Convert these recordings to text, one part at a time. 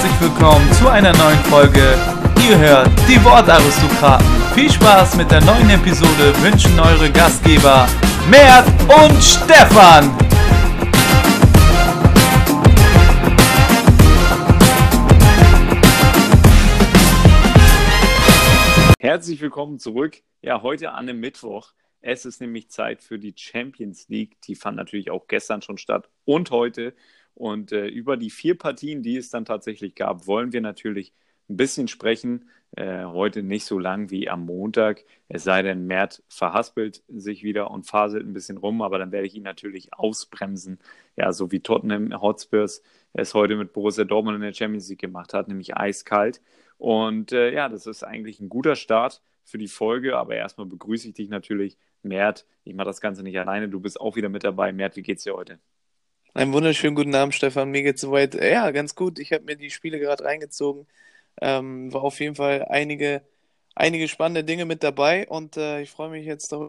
herzlich willkommen zu einer neuen Folge. Ihr hört die Wortaristokraten. Viel Spaß mit der neuen Episode wünschen eure Gastgeber Mert und Stefan. Herzlich willkommen zurück. Ja, heute an einem Mittwoch. Es ist nämlich Zeit für die Champions League. Die fand natürlich auch gestern schon statt und heute. Und über die 4 Partien, die es dann tatsächlich gab, wollen wir natürlich ein bisschen sprechen. Heute nicht so lang wie am Montag. Es sei denn, Mert verhaspelt sich wieder und faselt ein bisschen rum. Aber dann werde ich ihn natürlich ausbremsen. Ja, so wie Tottenham Hotspurs es heute mit Borussia Dortmund in der Champions League gemacht hat, nämlich eiskalt. Und ja, das ist eigentlich ein guter Start für die Folge. Aber erstmal begrüße ich dich natürlich, Mert. Ich mache das Ganze nicht alleine. Du bist auch wieder mit dabei. Mert, wie geht's dir heute? Einen wunderschönen guten Abend, Stefan. Mir geht's soweit. Ja, ganz gut. Ich habe mir die Spiele gerade reingezogen. War auf jeden Fall einige spannende Dinge mit dabei und ich freue mich jetzt darüber.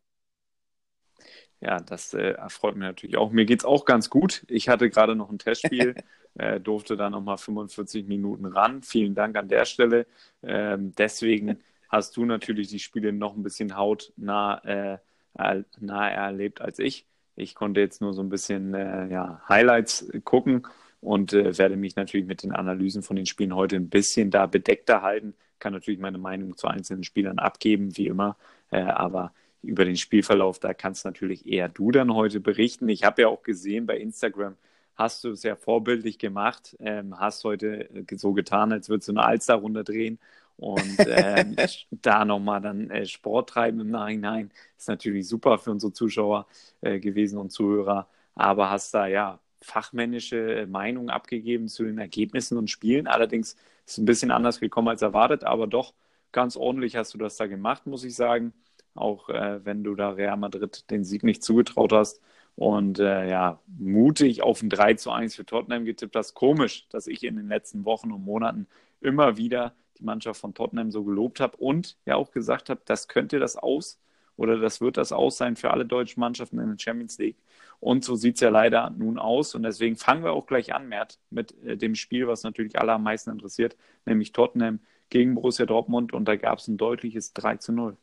Ja, das freut mich natürlich auch. Mir geht's auch ganz gut. Ich hatte gerade noch ein Testspiel, durfte da nochmal 45 Minuten ran. Vielen Dank an der Stelle. Deswegen hast du natürlich die Spiele noch ein bisschen hautnah erlebt als ich. Ich konnte jetzt nur so ein bisschen Highlights gucken und werde mich natürlich mit den Analysen von den Spielen heute ein bisschen da bedeckter halten. Kann natürlich meine Meinung zu einzelnen Spielern abgeben, wie immer. Aber über den Spielverlauf, da kannst natürlich eher du dann heute berichten. Ich habe ja auch gesehen, bei Instagram hast du es ja vorbildlich gemacht. Hast heute so getan, als würdest du eine Alster-Runde drehen. Und da nochmal dann Sport treiben im Nachhinein ist natürlich super für unsere Zuschauer gewesen und Zuhörer. Aber hast da ja fachmännische Meinung abgegeben zu den Ergebnissen und Spielen. Allerdings ist es ein bisschen anders gekommen als erwartet, aber doch ganz ordentlich hast du das da gemacht, muss ich sagen. Auch wenn du da Real Madrid den Sieg nicht zugetraut hast. Und mutig auf ein 3:1 für Tottenham getippt hast. Komisch, dass ich in den letzten Wochen und Monaten immer wieder die Mannschaft von Tottenham so gelobt habe und ja auch gesagt habe, das könnte das Aus oder das wird das Aus sein für alle deutschen Mannschaften in der Champions League. Und so sieht es ja leider nun aus. Und deswegen fangen wir auch gleich an, Mert, mit dem Spiel, was natürlich alle am meisten interessiert, nämlich Tottenham gegen Borussia Dortmund. Und da gab es ein deutliches 3:0.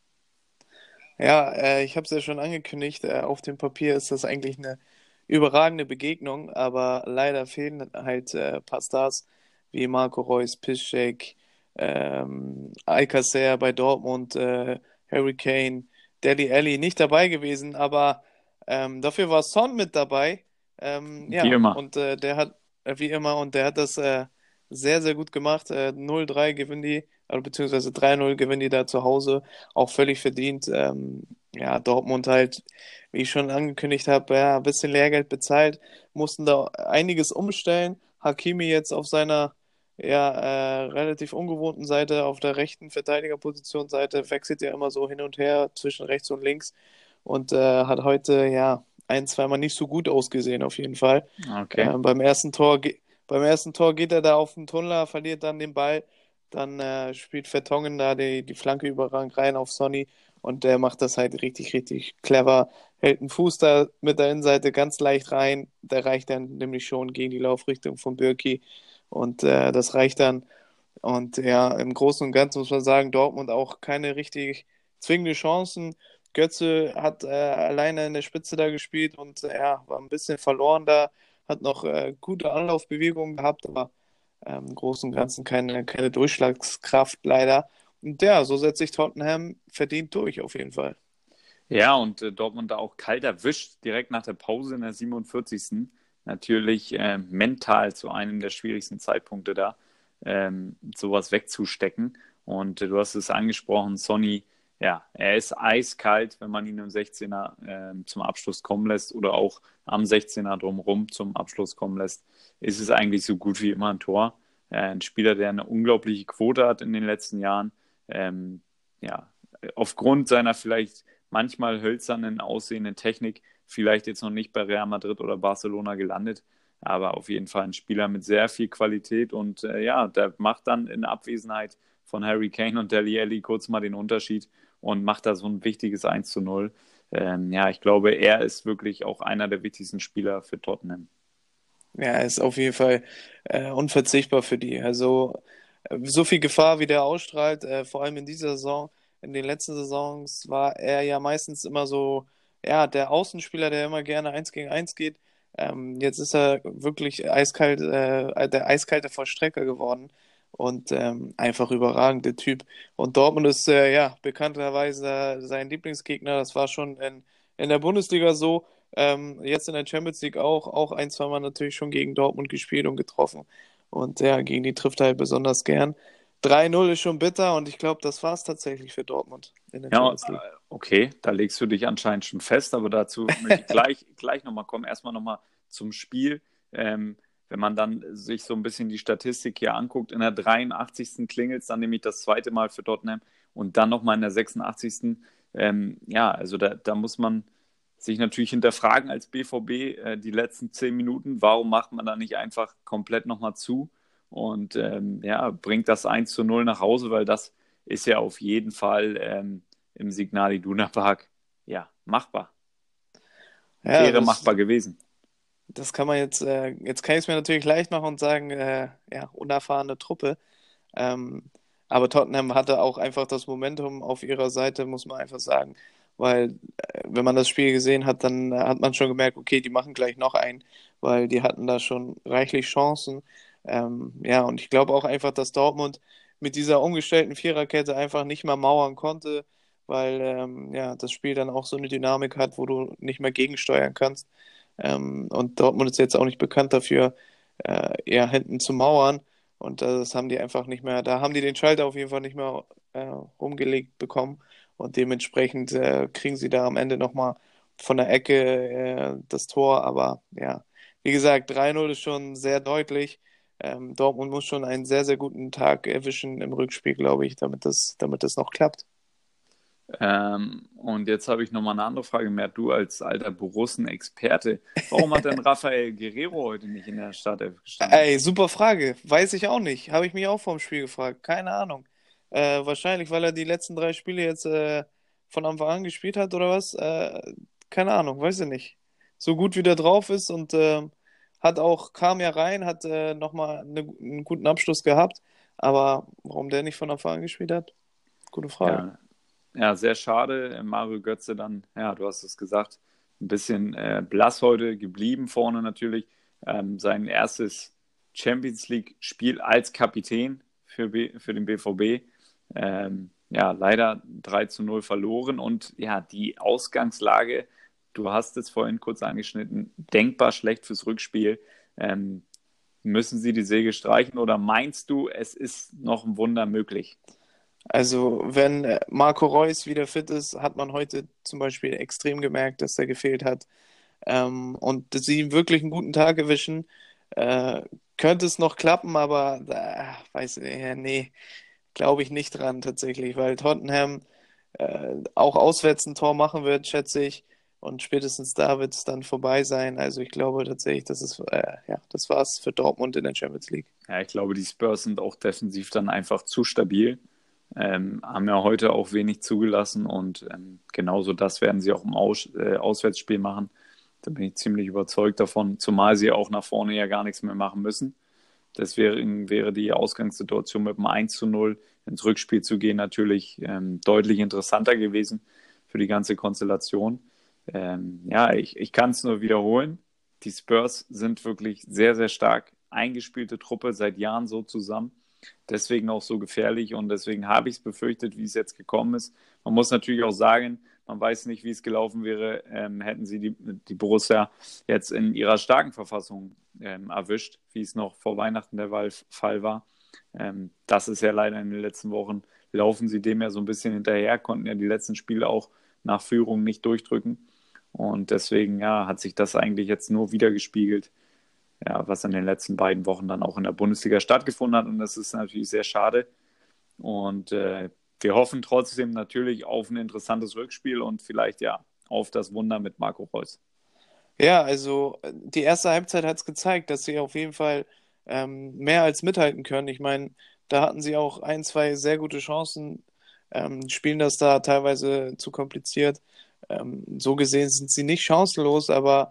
Ja, ich habe es ja schon angekündigt. Auf dem Papier ist das eigentlich eine überragende Begegnung, aber leider fehlen halt ein paar Stars wie Marco Reus, Piszczek, Alcacer bei Dortmund, Harry Kane, Dele Alli nicht dabei gewesen, aber dafür war Son mit dabei. Wie immer. Und der hat, wie immer, und der hat das sehr, sehr gut gemacht. 0-3 gewinnen die, oder beziehungsweise 3-0 gewinnen die da zu Hause, auch völlig verdient. Dortmund halt, wie ich schon angekündigt habe, ja, ein bisschen Lehrgeld bezahlt, mussten da einiges umstellen. Hakimi jetzt auf seiner relativ ungewohnten Seite, auf der rechten Verteidigerpositionsseite, wechselt ja immer so hin und her zwischen rechts und links und hat heute ein, zweimal nicht so gut ausgesehen auf jeden Fall. Okay. Beim ersten Tor geht er da auf den Tunnel, verliert dann den Ball, dann spielt Vertongen da die Flanke überragend rein auf Sonny und der macht das halt richtig, richtig clever, hält einen Fuß da mit der Innenseite ganz leicht rein, der reicht dann nämlich schon gegen die Laufrichtung von Bürki. Und das reicht dann. Und ja, im Großen und Ganzen muss man sagen, Dortmund auch keine richtig zwingende Chancen. Götze hat alleine in der Spitze da gespielt und war ein bisschen verloren da, hat noch gute Anlaufbewegungen gehabt, aber im Großen und Ganzen keine Durchschlagskraft leider. Und ja, so setzt sich Tottenham verdient durch auf jeden Fall. Ja, und Dortmund da auch kalt erwischt, direkt nach der Pause in der 47. Natürlich mental zu einem der schwierigsten Zeitpunkte da, sowas wegzustecken. Und du hast es angesprochen, Sonny, ja, er ist eiskalt, wenn man ihn im 16er zum Abschluss kommen lässt oder auch am 16er drumherum zum Abschluss kommen lässt, ist es eigentlich so gut wie immer ein Tor. Ein Spieler, der eine unglaubliche Quote hat in den letzten Jahren. Aufgrund seiner vielleicht manchmal hölzernen aussehenden Technik, vielleicht jetzt noch nicht bei Real Madrid oder Barcelona gelandet, aber auf jeden Fall ein Spieler mit sehr viel Qualität und der macht dann in Abwesenheit von Harry Kane und Dele Alli kurz mal den Unterschied und macht da so ein wichtiges 1:0. Ich glaube, er ist wirklich auch einer der wichtigsten Spieler für Tottenham. Ja, ist auf jeden Fall unverzichtbar für die. Also so viel Gefahr, wie der ausstrahlt, vor allem in dieser Saison, in den letzten Saisons war er ja meistens immer so, ja, der Außenspieler, der immer gerne eins gegen eins geht. Jetzt ist er wirklich eiskalt, der eiskalte Vollstrecker geworden und einfach überragender Typ. Und Dortmund ist ja bekannterweise sein Lieblingsgegner. Das war schon in der Bundesliga so. Jetzt in der Champions League auch ein, zwei Mal natürlich schon gegen Dortmund gespielt und getroffen. Und ja, gegen die trifft er halt besonders gern. 3-0 ist schon bitter und ich glaube, das war es tatsächlich für Dortmund in der Ja, Champions League. okay, da legst du dich anscheinend schon fest, aber dazu möchte ich gleich nochmal kommen. Erstmal nochmal zum Spiel. Wenn man dann sich so ein bisschen die Statistik hier anguckt, in der 83. klingelt es dann nämlich das zweite Mal für Tottenham und dann nochmal in der 86. Ja, also da muss man sich natürlich hinterfragen als BVB die letzten 10 Minuten, warum macht man da nicht einfach komplett nochmal zu und ja, bringt das 1:0 nach Hause, weil das ist ja auf jeden Fall im Signal Iduna Park ja machbar. Ja, Wäre machbar gewesen. das kann man jetzt kann ich es mir natürlich leicht machen und sagen, ja, unerfahrene Truppe. Ähm, aber Tottenham hatte auch einfach das Momentum auf ihrer Seite, muss man einfach sagen. Weil, wenn man das Spiel gesehen hat, dann hat man schon gemerkt, okay, die machen gleich noch einen, weil die hatten da schon reichlich Chancen. Ja, und ich glaube auch einfach, dass Dortmund mit dieser umgestellten Viererkette einfach nicht mehr mauern konnte, weil ja, das Spiel dann auch so eine Dynamik hat, wo du nicht mehr gegensteuern kannst. Und Dortmund ist jetzt auch nicht bekannt dafür, eher hinten zu mauern. Und das haben die einfach nicht mehr, da haben die den Schalter auf jeden Fall nicht mehr rumgelegt bekommen. Und dementsprechend kriegen sie da am Ende nochmal von der Ecke das Tor. Aber ja, wie gesagt, 3-0 ist schon sehr deutlich. Dortmund muss schon einen sehr, sehr guten Tag erwischen im Rückspiel, glaube ich, damit das noch klappt. Und jetzt habe ich nochmal eine andere Frage mehr. Du als alter Borussen-Experte, warum hat denn Rafael Guerrero heute nicht in der Startelf gestanden? Ey, super Frage. Weiß ich auch nicht. Habe ich mich auch vorm Spiel gefragt. Keine Ahnung. Wahrscheinlich, weil er die letzten 3 Spiele jetzt von Anfang an gespielt hat oder was. Keine Ahnung, weiß ich nicht. So gut wie der drauf ist und kam ja rein, hat nochmal einen guten Abschluss gehabt. Aber warum der nicht von Anfang an gespielt hat? Gute Frage. Ja, ja, sehr schade. Mario Götze dann, ja, du hast es gesagt, ein bisschen blass heute geblieben vorne natürlich. Sein erstes Champions League-Spiel als Kapitän für den BVB. Ja, leider 3:0 verloren und ja, die Ausgangslage, du hast es vorhin kurz angeschnitten, denkbar schlecht fürs Rückspiel. Müssen sie die Säge streichen oder meinst du, es ist noch ein Wunder möglich? Also, wenn Marco Reus wieder fit ist, hat man heute zum Beispiel extrem gemerkt, dass er gefehlt hat. Und dass sie ihm wirklich einen guten Tag erwischen, äh, könnte es noch klappen, aber weiß ich, nee, glaube ich nicht dran tatsächlich, weil Tottenham auch auswärts ein Tor machen wird, schätze ich. Und spätestens da wird es dann vorbei sein. Also ich glaube tatsächlich, das war's für Dortmund in der Champions League. Ja, ich glaube, die Spurs sind auch defensiv dann einfach zu stabil. Haben ja heute auch wenig zugelassen und genauso das werden sie auch im Auswärtsspiel machen. Da bin ich ziemlich überzeugt davon, zumal sie auch nach vorne ja gar nichts mehr machen müssen. Deswegen wäre die Ausgangssituation mit dem 1:0 ins Rückspiel zu gehen natürlich deutlich interessanter gewesen für die ganze Konstellation. Ja, ich kann es nur wiederholen. Die Spurs sind wirklich sehr, sehr stark eingespielte Truppe, seit Jahren so zusammen. Deswegen auch so gefährlich und deswegen habe ich es befürchtet, wie es jetzt gekommen ist. Man muss natürlich auch sagen, man weiß nicht, wie es gelaufen wäre, hätten sie die Borussia jetzt in ihrer starken Verfassung erwischt, wie es noch vor Weihnachten der Fall war. Das ist ja leider in den letzten Wochen, laufen sie dem ja so ein bisschen hinterher, konnten ja die letzten Spiele auch nach Führung nicht durchdrücken. Und deswegen ja, hat sich das eigentlich jetzt nur wieder gespiegelt, ja, was in den letzten beiden Wochen dann auch in der Bundesliga stattgefunden hat. Und das ist natürlich sehr schade. Und wir hoffen trotzdem natürlich auf ein interessantes Rückspiel und vielleicht ja auf das Wunder mit Marco Reus. Ja, also die erste Halbzeit hat es gezeigt, dass sie auf jeden Fall mehr als mithalten können. Ich meine, da hatten sie auch ein, zwei sehr gute Chancen, spielen das da teilweise zu kompliziert. So gesehen sind sie nicht chancenlos, aber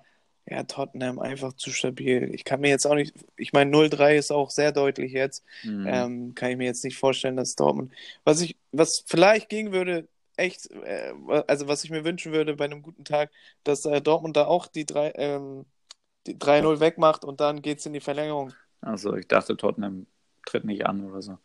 Ja, Tottenham einfach zu stabil. Ich kann mir jetzt auch nicht, ich meine, 0-3 ist auch sehr deutlich jetzt. Mhm. Kann ich mir jetzt nicht vorstellen, dass Dortmund. Was vielleicht gehen würde, echt, also was ich mir wünschen würde bei einem guten Tag, dass Dortmund da auch die 3-0 wegmacht und dann geht's in die Verlängerung. Also ich dachte, Tottenham tritt nicht an oder so.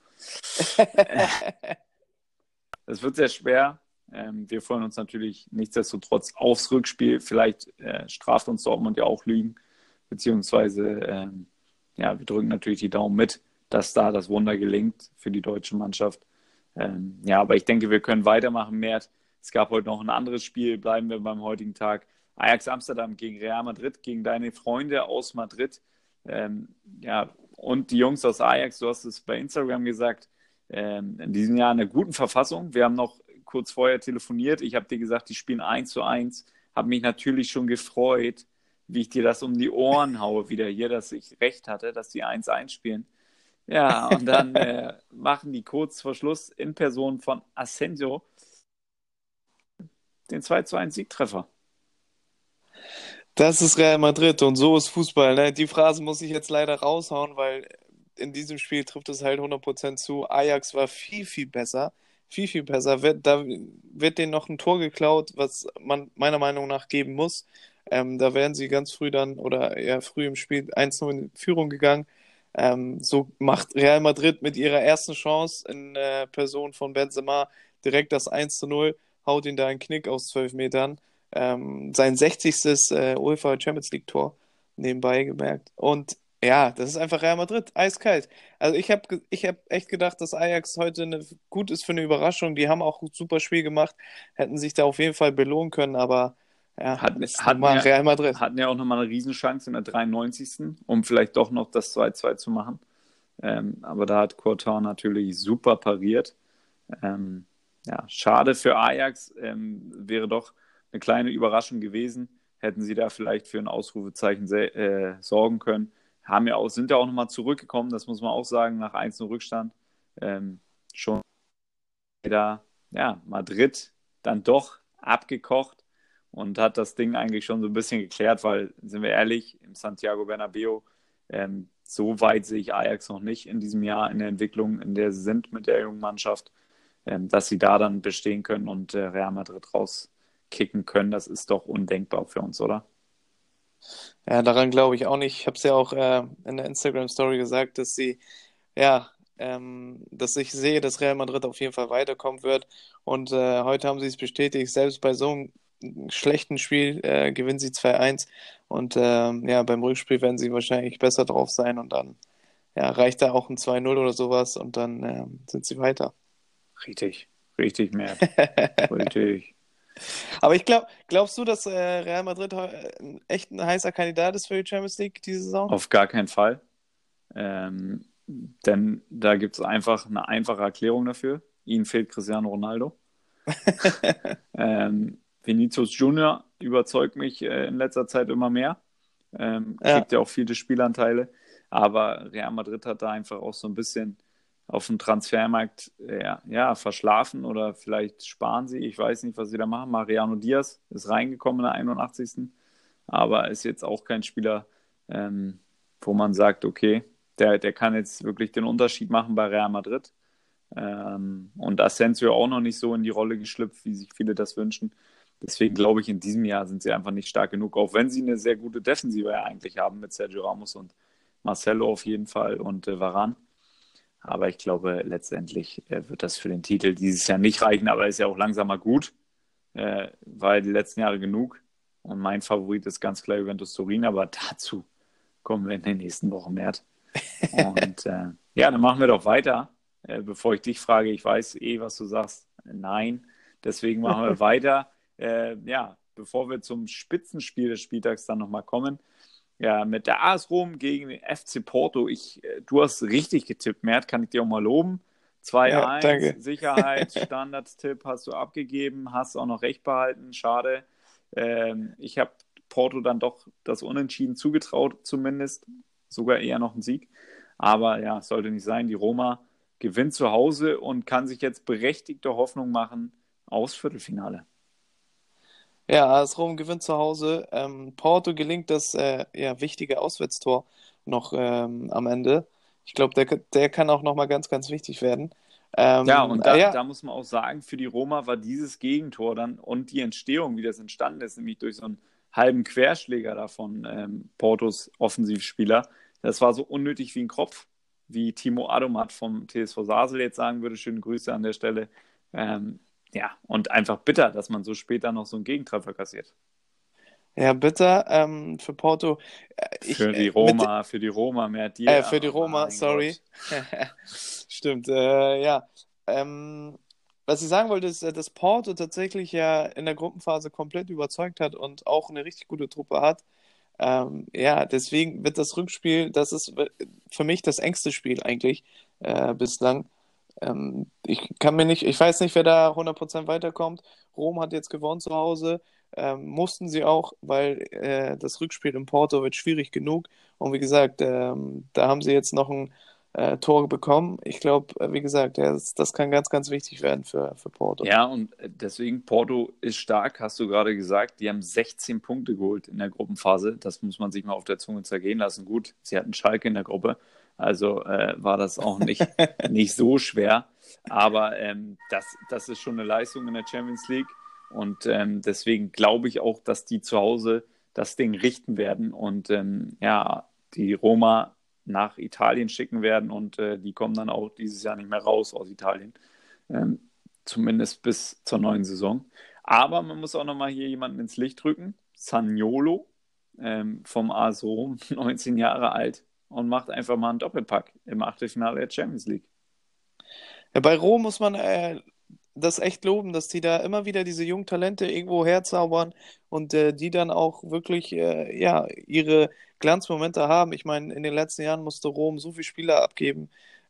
Es wird sehr schwer. Wir freuen uns natürlich nichtsdestotrotz aufs Rückspiel. Vielleicht straft uns Dortmund ja auch Lügen. Beziehungsweise, ja, wir drücken natürlich die Daumen mit, dass da das Wunder gelingt für die deutsche Mannschaft. Ja, aber ich denke, wir können weitermachen, Mert. Es gab heute noch ein anderes Spiel. Bleiben wir beim heutigen Tag. Ajax Amsterdam gegen Real Madrid, gegen deine Freunde aus Madrid. Ja, und die Jungs aus Ajax, du hast es bei Instagram gesagt, in diesem Jahr in einer guten Verfassung. Wir haben noch kurz vorher telefoniert. Ich habe dir gesagt, die spielen 1:1. Habe mich natürlich schon gefreut, wie ich dir das um die Ohren haue wieder hier, dass ich recht hatte, dass die 1:1 spielen. Ja, und dann machen die kurz vor Schluss in Person von Asensio den 2:1 Siegtreffer. Das ist Real Madrid und so ist Fußball. Ne? Die Phrase muss ich jetzt leider raushauen, weil in diesem Spiel trifft es halt 100% zu. Ajax war viel, viel besser. Viel, viel besser. Da wird denen noch ein Tor geklaut, was man meiner Meinung nach geben muss. Da wären sie ganz früh dann oder eher früh im Spiel 1-0 in Führung gegangen. So macht Real Madrid mit ihrer ersten Chance in Person von Benzema direkt das 1-0, haut ihn da einen Knick aus 12 Metern. Sein 60. UEFA Champions League Tor nebenbei gemerkt. Und ja, das ist einfach Real Madrid, eiskalt. Also ich hab echt gedacht, dass Ajax heute gut ist für eine Überraschung. Die haben auch ein super Spiel gemacht, hätten sich da auf jeden Fall belohnen können, aber ja, ist nun mal Real Madrid. Hatten ja auch nochmal eine Riesenchance in der 93., um vielleicht doch noch das 2:2 zu machen. Aber da hat Courtois natürlich super pariert. Ja, schade für Ajax, wäre doch eine kleine Überraschung gewesen. Hätten sie da vielleicht für ein Ausrufezeichen sorgen können. Sind ja auch nochmal zurückgekommen, das muss man auch sagen, nach 1:0 Rückstand. Schon da, ja, Madrid dann doch abgekocht und hat das Ding eigentlich schon so ein bisschen geklärt, weil, sind wir ehrlich, im Santiago Bernabéu, so weit sehe ich Ajax noch nicht in diesem Jahr in der Entwicklung, in der sie sind mit der jungen Mannschaft, dass sie da dann bestehen können und Real Madrid rauskicken können. Das ist doch undenkbar für uns, oder? Ja, daran glaube ich auch nicht. Ich habe es ja auch in der Instagram-Story gesagt, ja, dass ich sehe, dass Real Madrid auf jeden Fall weiterkommen wird. Und heute haben sie es bestätigt, selbst bei so einem schlechten Spiel gewinnen sie 2-1. Und ja, beim Rückspiel werden sie wahrscheinlich besser drauf sein. Und dann ja, reicht da auch ein 2-0 oder sowas und dann sind sie weiter. Richtig, richtig, Mert. Richtig. Aber glaubst du, dass Real Madrid echt ein heißer Kandidat ist für die Champions League diese Saison? Auf gar keinen Fall. Denn da gibt es einfach eine einfache Erklärung dafür. Ihnen fehlt Cristiano Ronaldo. Vinicius Junior überzeugt mich in letzter Zeit immer mehr. Kriegt ja auch viele Spielanteile. Aber Real Madrid hat da einfach auch so ein bisschen auf dem Transfermarkt verschlafen oder vielleicht sparen sie. Ich weiß nicht, was sie da machen. Mariano Diaz ist reingekommen in der 81. Aber ist jetzt auch kein Spieler, wo man sagt, okay, der kann jetzt wirklich den Unterschied machen bei Real Madrid. Und Asensio auch noch nicht so in die Rolle geschlüpft, wie sich viele das wünschen. Deswegen glaube ich, in diesem Jahr sind sie einfach nicht stark genug, auch wenn sie eine sehr gute Defensive ja eigentlich haben mit Sergio Ramos und Marcelo auf jeden Fall und Varane. Aber ich glaube, letztendlich wird das für den Titel dieses Jahr nicht reichen, aber ist ja auch langsam mal gut, weil die letzten Jahre genug. Und mein Favorit ist ganz klar Juventus Turin, aber dazu kommen wir in den nächsten Wochen mehr. Und ja, dann machen wir doch weiter. Bevor ich dich frage, ich weiß was du sagst. Nein, deswegen machen wir weiter. Ja, bevor wir zum Spitzenspiel des Spieltags dann nochmal kommen. Ja, mit der AS Rom gegen den FC Porto. Du hast richtig getippt, Mert, kann ich dir auch mal loben. 2:1, danke. Sicherheit, Standardtipp hast du abgegeben, hast auch noch recht behalten, schade. Ich habe Porto dann doch das Unentschieden zugetraut, zumindest. Sogar eher noch einen Sieg. Aber ja, sollte nicht sein. Die Roma gewinnt zu Hause und kann sich jetzt berechtigte Hoffnung machen aufs Viertelfinale. Ja, AS Rom gewinnt zu Hause. Porto gelingt das ja, wichtige Auswärtstor noch am Ende. Ich glaube, der kann auch nochmal ganz, ganz wichtig werden. Ja, und da, Ja, da muss man auch sagen, für die Roma war dieses Gegentor dann und die Entstehung, wie das entstanden ist, nämlich durch so einen halben Querschläger da von Portos Offensivspieler, das war so unnötig wie ein Kropf, wie Timo Adomat vom TSV Sasel jetzt sagen würde. Schöne Grüße an der Stelle. Ja, und einfach bitter, dass man so später noch so einen Gegentreffer kassiert. ja, bitter für Porto. Ich Für die Roma, mehr dir, für die oh Roma, mein sorry. Gott. Stimmt, ja. Ähm, Was ich sagen wollte, ist, dass Porto tatsächlich ja in der Gruppenphase komplett überzeugt hat und auch eine richtig gute Truppe hat. Ja, deswegen wird das Rückspiel, das ist für mich das engste Spiel eigentlich bislang. Ich weiß nicht, wer da 100% weiterkommt. Rom hat jetzt gewonnen zu Hause, mussten sie auch, weil das Rückspiel in Porto wird schwierig genug. Und wie gesagt, da haben sie jetzt noch ein Tor bekommen. Ich glaube, wie gesagt, ja, das kann ganz, ganz wichtig werden für Porto. Ja, und deswegen, Porto ist stark, hast du gerade gesagt. Die haben 16 Punkte geholt in der Gruppenphase. Das muss man sich mal auf der Zunge zergehen lassen. Gut, sie hatten Schalke in der Gruppe, also war das auch nicht so schwer. Aber das ist schon eine Leistung in der Champions League. Und deswegen glaube ich auch, dass die zu Hause das Ding richten werden und ja, die Roma nach Italien schicken werden und die kommen dann auch dieses Jahr nicht mehr raus aus Italien. Ähm, Zumindest bis zur neuen Saison. Aber man muss auch nochmal hier jemanden ins Licht rücken. Zaniolo vom AS Rom, 19 Jahre alt und macht einfach mal einen Doppelpack im Achtelfinale der Champions League. Ja, bei Rom muss man das echt loben, dass die da immer wieder diese jungen Talente irgendwo herzaubern und die dann auch wirklich ja, ihre Glanzmomente haben. Ich meine, in den letzten Jahren musste Rom so viele Spieler abgeben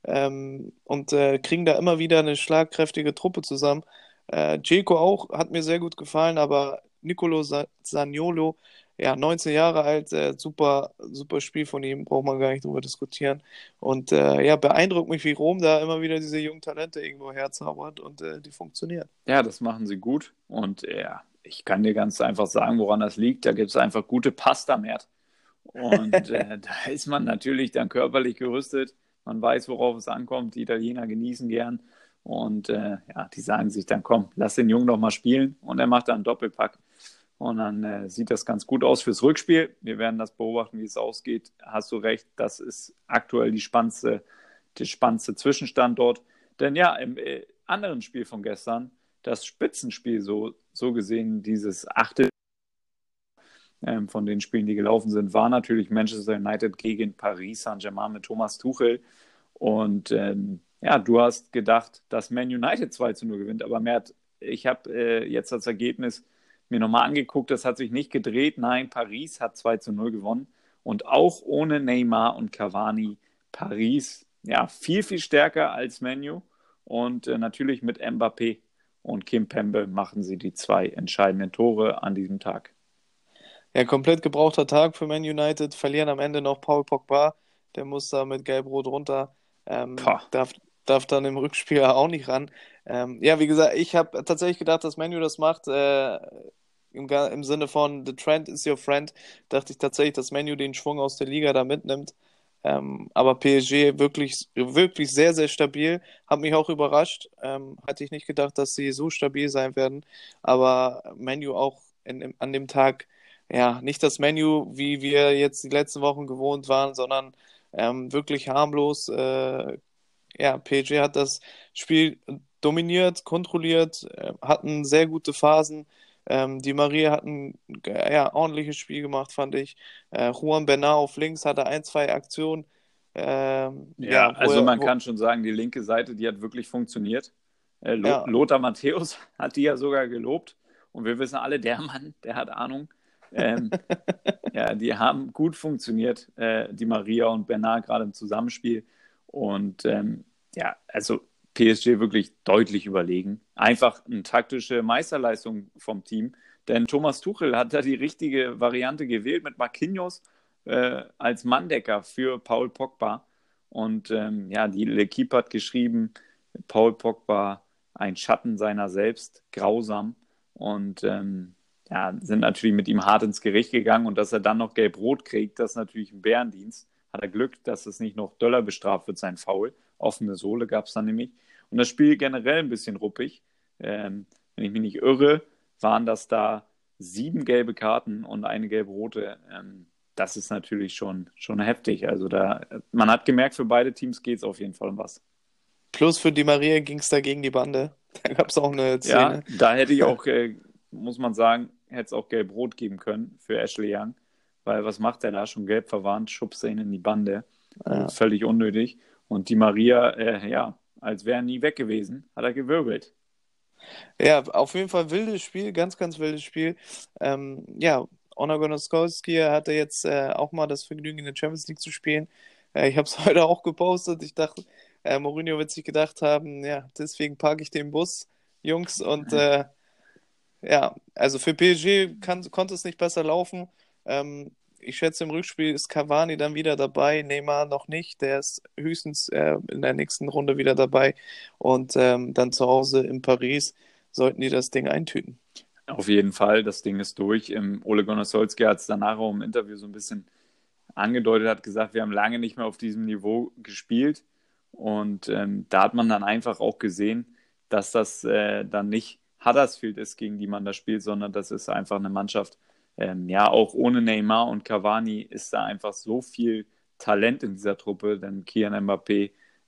und kriegen da immer wieder eine schlagkräftige Truppe zusammen. Dzeko auch, hat mir sehr gut gefallen, aber Zaniolo, ja, 19 Jahre alt, super, super Spiel von ihm, braucht man gar nicht drüber diskutieren. Und ja, beeindruckt mich, wie Rom da immer wieder diese jungen Talente irgendwo herzaubert und die funktionieren. Ja, das machen sie gut. Und ja, ich kann dir ganz einfach sagen, woran das liegt. Da gibt es einfach gute Pasta mehr. Und da ist man natürlich dann körperlich gerüstet. Man weiß, worauf es ankommt. Die Italiener genießen gern. Und ja, die sagen sich dann, komm, lass den Jungen doch mal spielen. Und er macht dann einen Doppelpack. Und dann sieht das ganz gut aus fürs Rückspiel. Wir werden das beobachten, wie es ausgeht. Hast du recht, das ist aktuell der spannendste Zwischenstand dort. Denn ja, im anderen Spiel von gestern, das Spitzenspiel so gesehen, dieses achte von den Spielen, die gelaufen sind, war natürlich Manchester United gegen Paris Saint-Germain mit Thomas Tuchel. Und ja, du hast gedacht, dass Man United 2:0 gewinnt, aber Mert, ich habe jetzt das Ergebnis mir nochmal angeguckt, das hat sich nicht gedreht. Nein, Paris hat 2:0 gewonnen. Und auch ohne Neymar und Cavani, Paris, ja, viel, viel stärker als Manu. Und natürlich mit Mbappé und Kimpembe machen sie die zwei entscheidenden Tore an diesem Tag. Ja, komplett gebrauchter Tag für Man United, verlieren am Ende noch Paul Pogba, der muss da mit Gelb-Rot runter, Pah. darf dann im Rückspiel auch nicht ran. Ja, wie gesagt, ich habe tatsächlich gedacht, dass Man U das macht, im Sinne von The Trend is your friend, dachte ich tatsächlich, dass Man U den Schwung aus der Liga da mitnimmt. Aber PSG wirklich, wirklich sehr, sehr stabil. Hat mich auch überrascht. Hatte ich nicht gedacht, dass sie so stabil sein werden. Aber Man U auch an dem Tag, ja, nicht das Man U, wie wir jetzt die letzten Wochen gewohnt waren, sondern wirklich harmlos. Ja, PSG hat das Spiel dominiert, kontrolliert, hatten sehr gute Phasen. Die Maria hat ein ja, ordentliches Spiel gemacht, fand ich. Juan Bernat auf links hatte ein, zwei Aktionen, Ja, ja, also man kann schon sagen, die linke Seite, die hat wirklich funktioniert. ja, Lothar Matthäus hat die ja sogar gelobt. Und wir wissen alle, der Mann, der hat Ahnung. Ähm, ja, die haben gut funktioniert, die Maria und Bernard gerade im Zusammenspiel. Und ja, also PSG wirklich deutlich überlegen. Einfach eine taktische Meisterleistung vom Team. Denn Thomas Tuchel hat da die richtige Variante gewählt mit Marquinhos als Manndecker für Paul Pogba. Und ja, die L'Equipe hat geschrieben, Paul Pogba ein Schatten seiner selbst, grausam. Und ja, sind natürlich mit ihm hart ins Gericht gegangen und dass er dann noch Gelb-Rot kriegt, das ist natürlich ein Bärendienst. Hat er Glück, dass es nicht noch doller bestraft wird, sein Foul. Offene Sohle gab es dann nämlich. Und das Spiel generell ein bisschen ruppig. Wenn ich mich nicht irre, waren das da 7 gelbe Karten und eine gelb-rote. Das ist natürlich schon heftig. Also man hat gemerkt, für beide Teams geht es auf jeden Fall um was. Plus für Di Maria ging es da gegen die Bande. Da gab es auch eine Ja, Szene. da hätte ich auch, muss man sagen, hätte es auch gelb-rot geben können für Ashley Young. Weil was macht er da? Schon gelb verwarnt, schubst er ihn in die Bande. Ja. Völlig unnötig. Und Di Maria, ja, als wäre er nie weg gewesen, hat er gewirbelt. Ja, auf jeden Fall wildes Spiel, ganz, ganz wildes Spiel. Ja, Onur Gunaskowski hatte jetzt auch mal das Vergnügen, in der Champions League zu spielen. Ich habe es heute auch gepostet. Ich dachte, Mourinho wird sich gedacht haben, ja, deswegen parke ich den Bus, Jungs. Und ja, also für PSG konnte es nicht besser laufen. Ich schätze, im Rückspiel ist Cavani dann wieder dabei, Neymar noch nicht. Der ist höchstens in der nächsten Runde wieder dabei. Und dann zu Hause in Paris sollten die das Ding eintüten. Auf jeden Fall, das Ding ist durch. Ole Gunnar Solskjaer hat es danach auch im Interview so ein bisschen angedeutet, hat gesagt, wir haben lange nicht mehr auf diesem Niveau gespielt. Und da hat man dann einfach auch gesehen, dass das dann nicht Huddersfield ist, gegen die man da spielt, sondern das ist einfach eine Mannschaft, ja, auch ohne Neymar und Cavani ist da einfach so viel Talent in dieser Truppe, denn Kylian Mbappé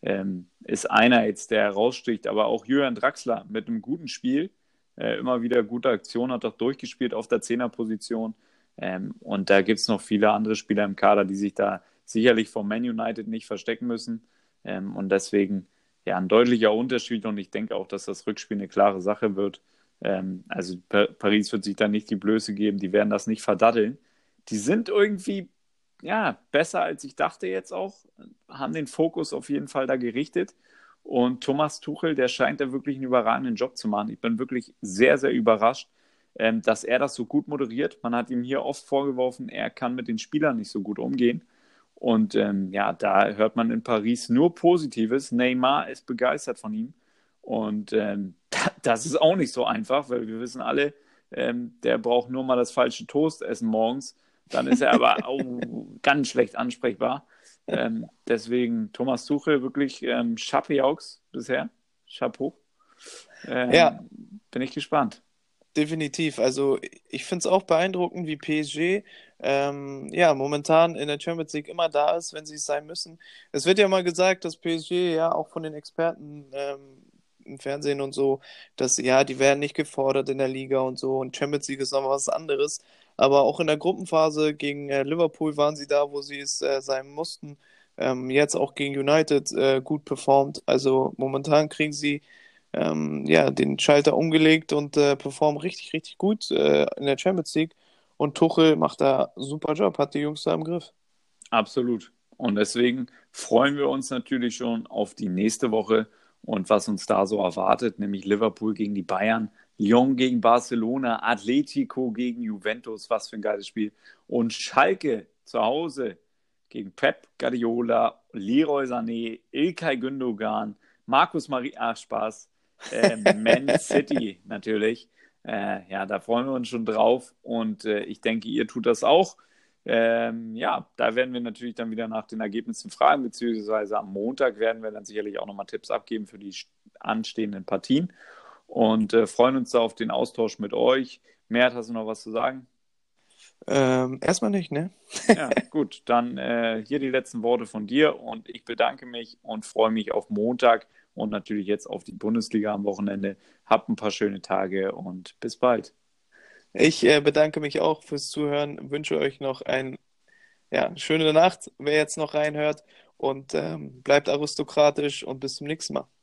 ist einer jetzt, der heraussticht, aber auch Julian Draxler mit einem guten Spiel, immer wieder gute Aktion, hat auch durchgespielt auf der Zehnerposition und da gibt es noch viele andere Spieler im Kader, die sich da sicherlich vom Man United nicht verstecken müssen und deswegen ja ein deutlicher Unterschied und ich denke auch, dass das Rückspiel eine klare Sache wird. Also Paris wird sich da nicht die Blöße geben, die werden das nicht verdatteln. Die sind irgendwie ja, besser als ich dachte jetzt auch, haben den Fokus auf jeden Fall da gerichtet und Thomas Tuchel, der scheint da wirklich einen überragenden Job zu machen. Ich bin wirklich sehr, sehr überrascht, dass er das so gut moderiert. Man hat ihm hier oft vorgeworfen, er kann mit den Spielern nicht so gut umgehen und ja, da hört man in Paris nur Positives. Neymar ist begeistert von ihm. Und das ist auch nicht so einfach, weil wir wissen alle, der braucht nur mal das falsche Toast essen morgens. Dann ist er aber auch ganz schlecht ansprechbar. Deswegen Thomas Tuchel wirklich Chapeaux bisher. Chapeau. Ja, Bin ich gespannt. definitiv. Also ich finde es auch beeindruckend, wie PSG ja momentan in der Champions League immer da ist, wenn sie es sein müssen. Es wird ja mal gesagt, dass PSG ja auch von den Experten im Fernsehen und so, dass ja, die werden nicht gefordert in der Liga und so und Champions League ist noch was anderes. Aber auch in der Gruppenphase gegen Liverpool waren sie da, wo sie es sein mussten. Jetzt auch gegen United gut performt. Also momentan kriegen sie ja, den Schalter umgelegt und performen richtig, richtig gut in der Champions League. Und Tuchel macht da einen super Job, hat die Jungs da im Griff. Absolut. Und deswegen freuen wir uns natürlich schon auf die nächste Woche und was uns da so erwartet, nämlich Liverpool gegen die Bayern, Lyon gegen Barcelona, Atletico gegen Juventus, was für ein geiles Spiel. Und Schalke zu Hause gegen Pep Guardiola, Leroy Sané, Ilkay Gündogan, Markus Spaß, Man City natürlich. Ja, da freuen wir uns schon drauf und ich denke, ihr tut das auch. Ja, da werden wir natürlich dann wieder nach den Ergebnissen fragen, beziehungsweise am Montag werden wir dann sicherlich auch nochmal Tipps abgeben für die anstehenden Partien und freuen uns da auf den Austausch mit euch. Mert, hast du noch was zu sagen? Erstmal nicht, ne? Ja, gut, dann hier die letzten Worte von dir und ich bedanke mich und freue mich auf Montag und natürlich jetzt auf die Bundesliga am Wochenende. Habt ein paar schöne Tage und bis bald. Ich bedanke mich auch fürs Zuhören, wünsche euch noch eine schöne Nacht, wer jetzt noch reinhört und bleibt aristokratisch und bis zum nächsten Mal.